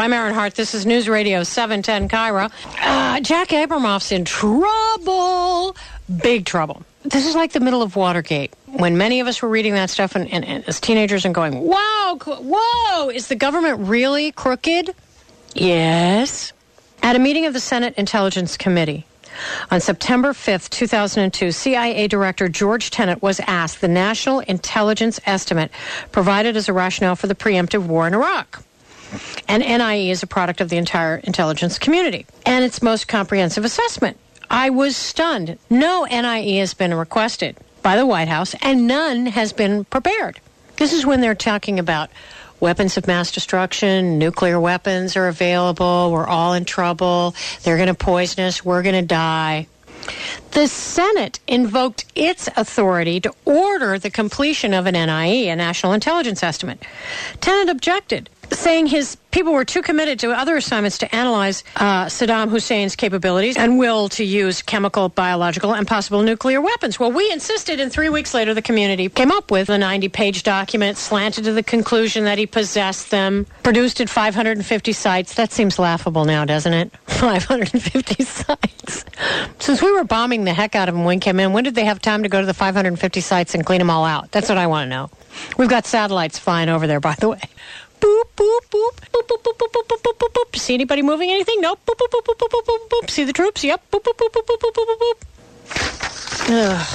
I'm Aaron Hart. This is News Radio 710 Cairo. Jack Abramoff's in trouble. Big trouble. This is like the middle of Watergate, when many of us were reading that stuff and as teenagers and going, wow, whoa, is the government really crooked? Yes. At a meeting of the Senate Intelligence Committee on September 5th, 2002, CIA Director George Tenet was asked the national intelligence estimate provided as a rationale for the preemptive war in Iraq. And NIE is a product of the entire intelligence community and its most comprehensive assessment. I was stunned. No NIE has been requested by the White House, and none has been prepared. This is when they're talking about weapons of mass destruction, nuclear weapons are available, we're all in trouble, they're going to poison us, we're going to die. The Senate invoked its authority to order the completion of an NIE, a National Intelligence Estimate. Tenet objected, saying his people were too committed to other assignments to analyze Saddam Hussein's capabilities and will to use chemical, biological, and possible nuclear weapons. Well, we insisted, and 3 weeks later, the community came up with a 90-page document, slanted to the conclusion that he possessed them, produced at 550 sites. That seems laughable now, doesn't it? 550 sites. Since we were bombing the heck out of them when we came in, when did they have time to go to the 550 sites and clean them all out? That's what I want to know. We've got satellites flying over there, by the way. Boop, boop, boop, boop, boop, boop, boop, boop, boop, boop, boop. See anybody moving anything? Nope. Boop, boop, boop, boop, boop, boop, boop, boop. See the troops? Yep. Boop, boop, boop, boop, boop, boop, boop, boop.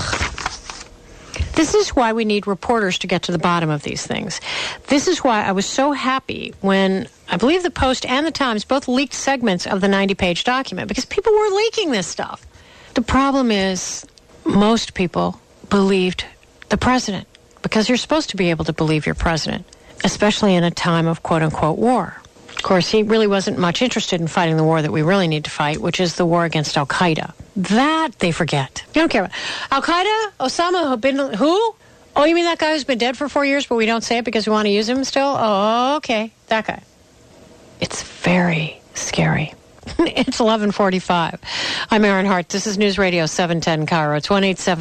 Ugh. This is why we need reporters to get to the bottom of these things. This is why I was so happy when I believe the Post and the Times both leaked segments of the 90-page document, because people were leaking this stuff. The problem is most people believed the president, because you're supposed to be able to believe your president, especially in a time of quote-unquote war. Of course, he really wasn't much interested in fighting the war that we really need to fight, which is the war against Al-Qaeda. That they forget. You don't care about Al-Qaeda? Osama bin Laden? Who? Oh, you mean that guy who's been dead for 4 years, but we don't say it because we want to use him still? Oh, okay. That guy. It's very scary. It's 11:45. I'm Aaron Hart. This is News Radio 710 Cairo. It's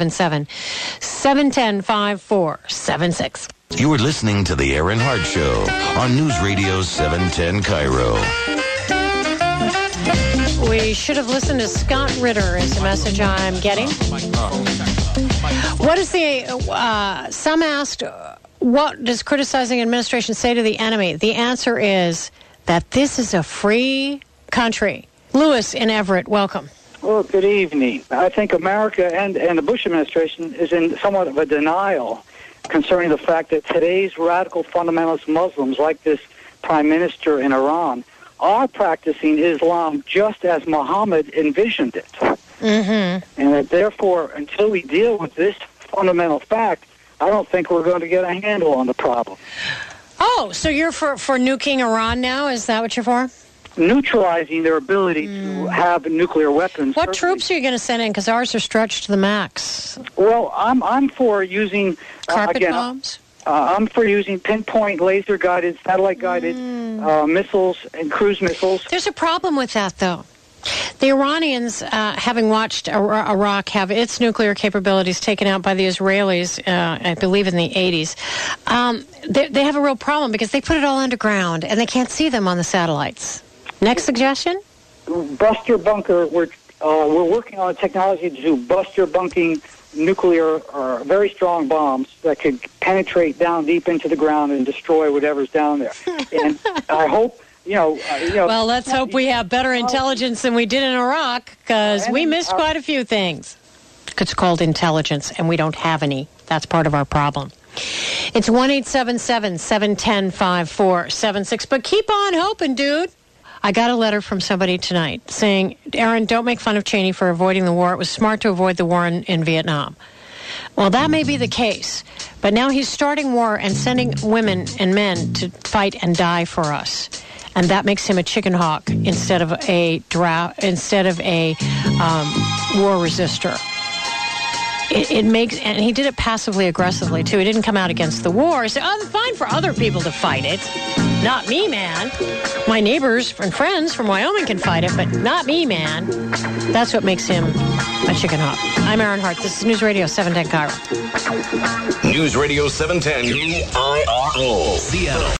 1-877-710-5476. You are listening to The Aaron Hart Show on News Radio 710 Cairo. We should have listened to Scott Ritter is the message I'm getting. What is the, some asked, what does criticizing administration say to the enemy? The answer is that this is a free country. Lewis in Everett, welcome. Well, good evening. I think America and the Bush administration is in somewhat of a denial concerning the fact that today's radical fundamentalist Muslims, like this prime minister in Iran, are practicing Islam just as Muhammad envisioned it. Mm-hmm. And that therefore, until we deal with this fundamental fact, I don't think we're going to get a handle on the problem. Oh, so you're for nuking Iran now? Is that what you're for? Neutralizing their ability to have nuclear weapons. What troops are you going to send in? Because ours are stretched to the max. Well, I'm for using carpet bombs. I'm for using pinpoint laser-guided, satellite-guided missiles and cruise missiles. There's a problem with that, though. The Iranians, having watched Iraq have its nuclear capabilities taken out by the Israelis, I believe in the 80s, they have a real problem because they put it all underground and they can't see them on the satellites. Next suggestion? Buster bunker. We're working on a technology to do buster bunking nuclear or very strong bombs that could penetrate down deep into the ground and destroy whatever's down there. And I hope, Well, let's hope we have better intelligence than we did in Iraq, because we missed quite a few things. It's called intelligence, and we don't have any. That's part of our problem. It's 1-877-710-5476. But keep on hoping, dude. I got a letter from somebody tonight saying, Aaron, don't make fun of Cheney for avoiding the war. It was smart to avoid the war in Vietnam. Well, that may be the case, but now he's starting war and sending women and men to fight and die for us. And that makes him a chicken hawk instead of a war resistor. It makes, and he did it passively aggressively too. He didn't come out against the war. He said, "Oh, fine for other people to fight it, not me, man. My neighbors and friends from Wyoming can fight it, but not me, man." That's what makes him a chicken hawk. I'm Aaron Hart. This is News Radio 710 Cairo. News Radio 710 KIRO, Seattle.